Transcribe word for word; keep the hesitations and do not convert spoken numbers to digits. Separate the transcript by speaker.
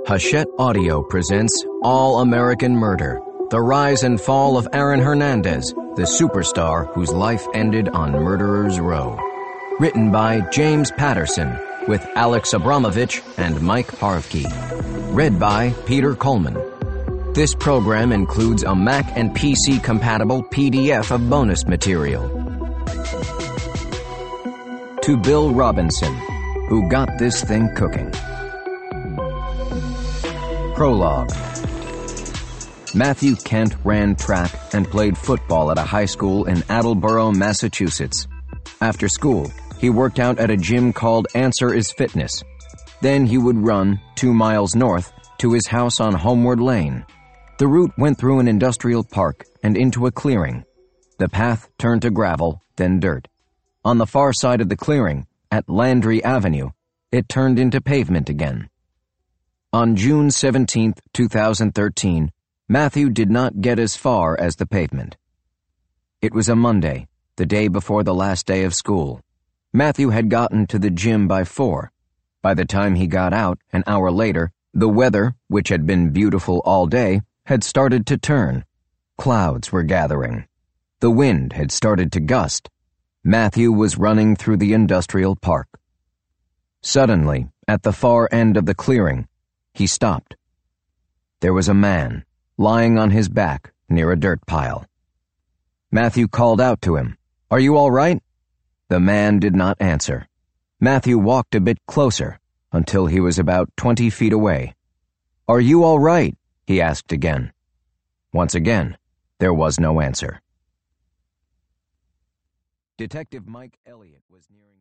Speaker 1: Hachette Audio presents All American Murder, the rise and fall of Aaron Hernandez, the superstar whose life ended on Murderer's Row. Written by James Patterson, with Alex Abramovich and Mike Harvkey. Read by Peter Coleman. This program includes a Mac and P C-compatible P D F of bonus material. To Bill Robinson, who got this thing cooking. Prologue. Matthew Kent ran track and played football at a high school in Attleboro, Massachusetts. After school, he worked out at a gym called Answer is Fitness. Then he would run two miles north to his house on Homeward Lane. The route went through an industrial park and into a clearing. The path turned to gravel, then dirt. On the far side of the clearing, at Landry Avenue, it turned into pavement again. On June seventeenth, two thousand thirteen, Matthew did not get as far as the pavement. It was a Monday, the day before the last day of school. Matthew had gotten to the gym by four. By the time he got out, an hour later, the weather, which had been beautiful all day, had started to turn. Clouds were gathering. The wind had started to gust. Matthew was running through the industrial park. Suddenly, at the far end of the clearing, he stopped. There was a man, lying on his back near a dirt pile. Matthew called out to him, "Are you all right?" The man did not answer. Matthew walked a bit closer, until he was about twenty feet away. "Are you all right?" he asked again. Once again, there was no answer. Detective Mike Elliott was nearing